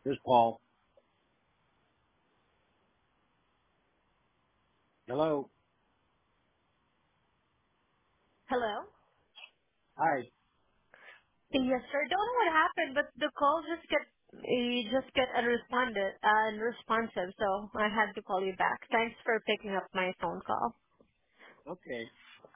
Here's Paul. Hello. Hello? Hi. Yes, sir. Don't know what happened, but the call just get unresponsive, so I had to call you back. Thanks for picking up my phone call. Okay.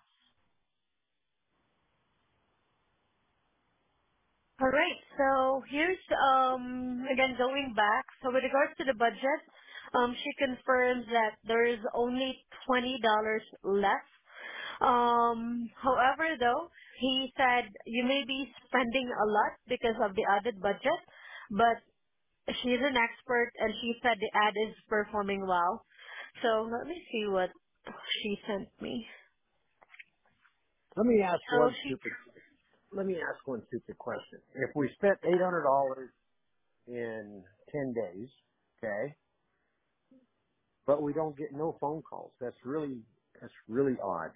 All right. So here's again going back. So with regards to the budget, she confirms that there is only $20 left. However, though, he said you may be spending a lot because of the added budget, but she's an expert and she said the ad is performing well. So let me see what she sent me. Let me ask So one she, stupid. Let me ask one stupid question. If we spent $800 in 10 days, okay, but we don't get no phone calls, that's really odd.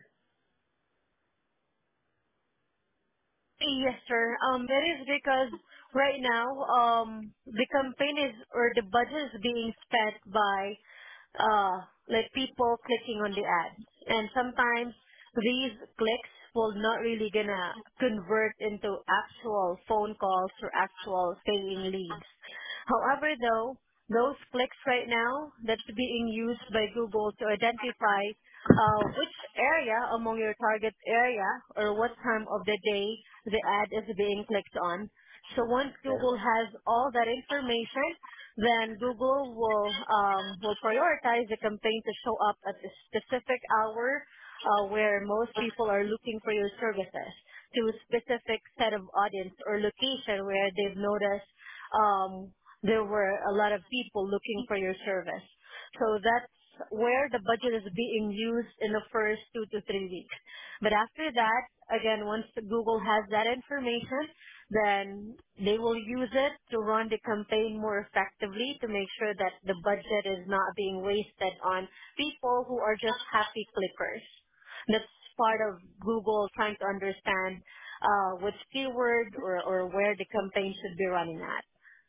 yes sir, that is because right now, the campaign is, or the budget is being spent by like people clicking on the ads. And sometimes these clicks will not really gonna convert into actual phone calls or actual paying leads. However though, those clicks right now that's being used by Google to identify which area among your target area or what time of the day the ad is being clicked on. So once Okay. Google has all that information, then Google will prioritize the campaign to show up at a specific hour where most people are looking for your services to a specific set of audience or location where they've noticed there were a lot of people looking for your service. So that's where the budget is being used in the first 2 to 3 weeks. But after that, again, once Google has that information, then they will use it to run the campaign more effectively to make sure that the budget is not being wasted on people who are just happy clickers. That's part of Google trying to understand which keyword or where the campaign should be running at.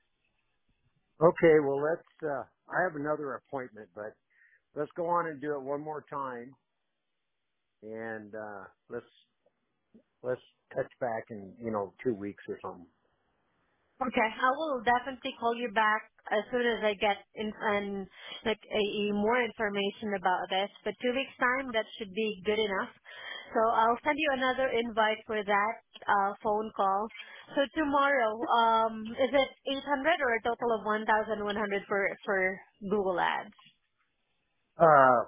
Okay, well I have another appointment, but let's go on and do it one more time and, let's touch back in, 2 weeks or something. Okay, I will definitely call you back as soon as I get like more information about this. But 2 weeks time, that should be good enough. So I'll send you another invite for that phone call. So tomorrow, is it 800 or a total of 1,100 for Google Ads? Uh,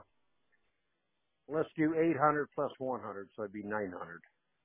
let's do 800 plus 100, so it'd be 900.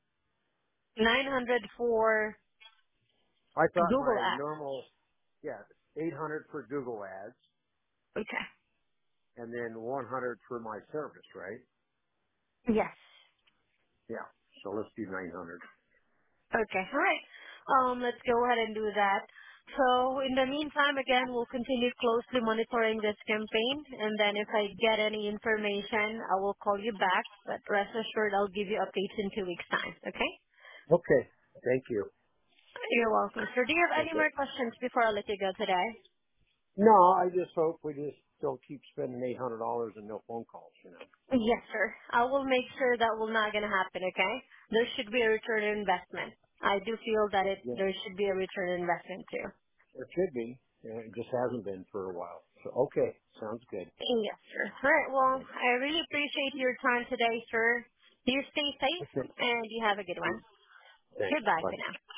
900 for I thought Google my Ads. normal, yeah, 800 for Google ads Okay. and then 100 for my service, right? Yes. Yeah. So let's do 900. Okay. All right. Let's go ahead and do that. So in the meantime, again, we'll continue closely monitoring this campaign, and then if I get any information, I will call you back. But rest assured, I'll give you updates in 2 weeks' time. Okay? Okay. Thank you. You're welcome, sir. Do you have any Okay. more questions before I let you go today? No, I just hope we just don't keep spending $800 and no phone calls. Yes, sir. I will make sure that will not gonna happen. Okay? There should be a return on investment. I do feel that Yeah. there should be a return on investment too. It should be. Yeah, it just hasn't been for a while. So, okay. Sounds good. Yes, sir. All right. Well, I really appreciate your time today, sir. You stay safe Okay. and you have a good one. Thanks. Goodbye Bye. for now.